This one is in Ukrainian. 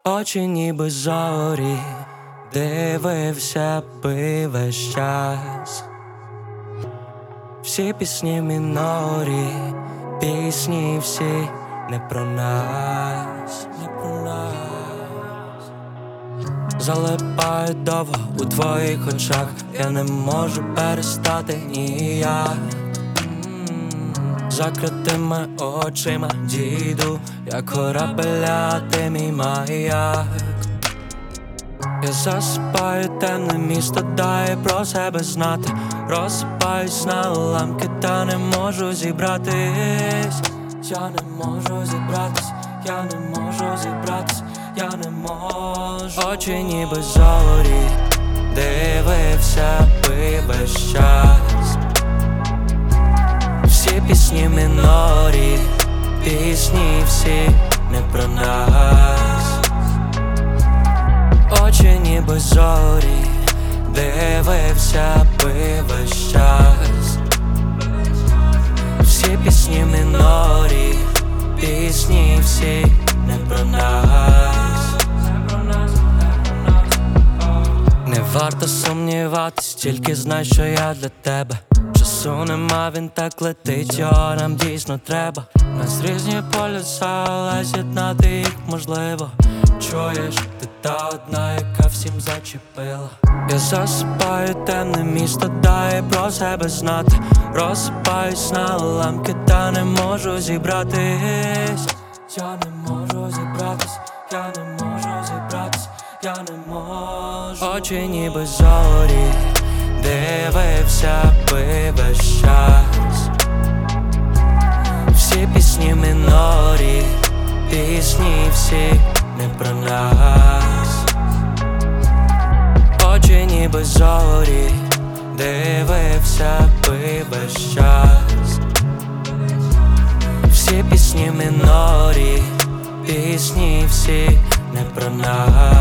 Очі ніби зорі, дивився би весь час. Всі пісні мінорі, пісні всі не про нас, не про нас. Залипаю довго у твоїх очах, я не можу перестати ніяк. Закритими очима діду, як корабеля, ти мій маяк. Я засипаю темне місто, дає про себе знати. Розсипаюсь на уламки, та не можу зібратись. Я не можу зібратись, я не можу зібратись, я не можу. Очі ніби зорі, дивився би весь час. Всі пісні мінорі, пісні всі не про нас. Очі ніби зорі, дивився би весь час. Всі пісні мінорі, пісні всі не про нас. Не варто сумніватись, тільки знай, що я для тебе. Часу нема, він так летить, його нам дійсно треба. Нас різні полюса, але з'єднати їх можливо. Чуєш, ти та одна, яка всім зачепила. Я засипаю темне місто, дає про себе знати. Розсипаюсь на уламки, та не можу зібратись. Я не можу зібратись, я не можу зібратись, я не можу. Очі ніби зорі, дивився би весь час. Всі пісні мінорі, пісні всі не про нас. Очі ніби зорі, дивився би весь час. Всі пісні мінорі, пісні всі не про нас.